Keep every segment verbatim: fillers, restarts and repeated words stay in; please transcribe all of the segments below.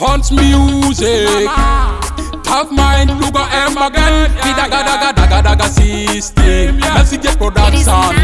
Hunts music. Tough mind, Luga M again. The daga daga daga daga system. Message production.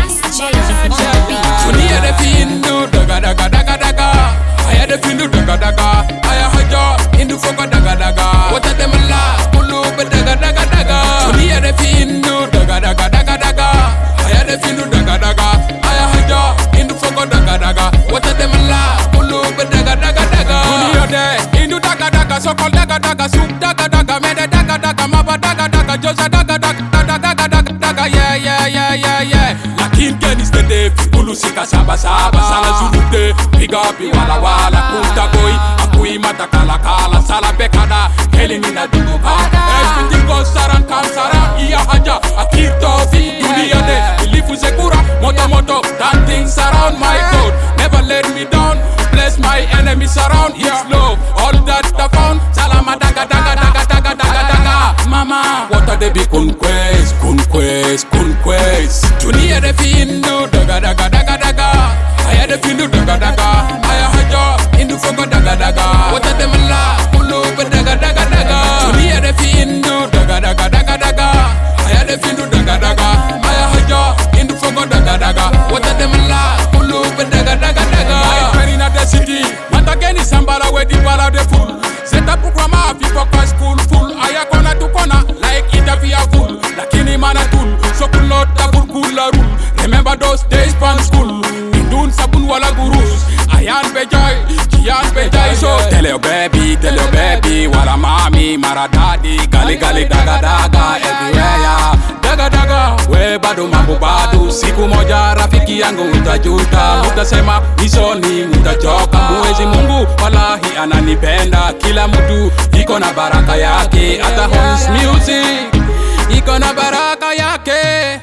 So near the fin do daga daga daga daga. I had the fin do daga daga. I had your in the foga daga daga. What are them la? Pulu but daga daga daga. So near the fin do daga daga daga daga. I had the fin do daga daga. I had your in the foga daga daga. What are them la? Pulu but daga daga daga. Dunia de in the daga daga. So called daga daga. Soup daga daga. Mede daga daga. Maba daga daga. Josa daga daga daga daga daga daga. Yeah yeah yeah yeah yeah. Lakin gani stede. Pulu sika saba saba. Sala zurute. Biga bi wala wala. Kunta boy. Akui mata kala kala. Sala bekada. Heli nina dugu kaka. Everything goes saran kan saran. Iya haja. Akir tofi. Dunia de. Ilifu sekura. Moto moto. Dancing around my code. Never let me down. Bless my enemies around. It's love. All that I found. Salama daga daga daga daga daga daga. Mama. What are they be kunquest? Kunquest. Kunquest. Dunia de findu. Daga daga daga daga. I had a findu daga daga. I had your in the fogo daga daga. What are them la? Pulu but daga daga daga. Dunia de findu. Daga daga daga daga. I had a findu daga daga. I had your in the fogo daga daga. What are them la? Pulu but daga daga daga. The city, Matageni Sambara where the bala de full. Set up Pukrama, people cause full full. Aya kona to kona, like interview full. Lakini mana tool, so cool not double cool la rule. Remember those days pan school. Indun sabun wala gurus. Ayan bejoy, Kian bejoy. So tell your baby, tell your baby, wala mami, mara daddy, gali gali daga daga everywhere ya. Daga daga, we bado mambo bado. Siku moja rafiki yangu utajuta. Utasema nisoni utachoka. Mwezi Mungu wallahi ananipenda. Kila mtu iko na baraka yake. Hata Hunts music iko na baraka yake.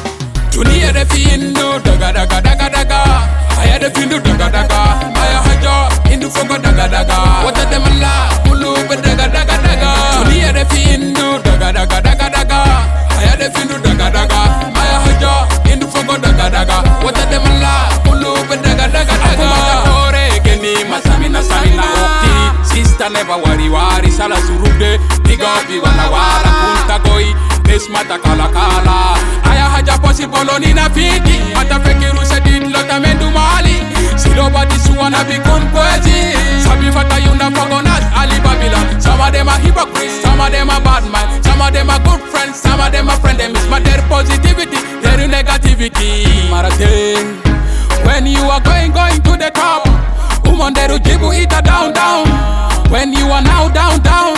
Dunia de findu daga daga daga daga. I had a findu daga daga. I had your in the fogo daga daga. What are them la? Pulu but daga daga daga. Dunia de findu daga daga daga daga. I had a findu daga daga. I had your in the fogo daga daga. What are them la? Pulu but daga daga daga. Ore geni masamina samina okti. Sister never worry worry sala surude. Biga bi wala wala kunta goi. This mata kala kala. Aya haja possible nina fiti. Mata fekiru sedit lota mendu mali. Siloba disuwana bi kunkwezi. Sabi fata yunda fogonas Ali Babylon. Some of them are hypocrites, some of them are bad man. Some of them are good friends, some of them are friends. They miss my their positivity, their negativity. Marathon. When you are going, going to the top, woman there will give you it down, down. When you are now down, down,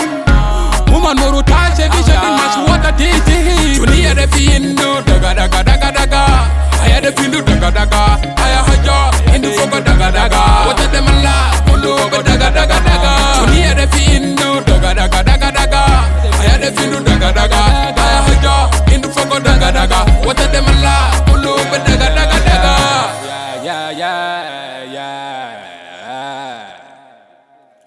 woman muru tashe vision in much water titi. Dunia de findu daga daga daga daga. I had a findu daga daga. I had your in the fogo daga daga. What are them la? Pulu daga daga daga. Dunia de findu daga daga daga daga. I had a findu daga daga. I had your in the fogo daga daga. What are them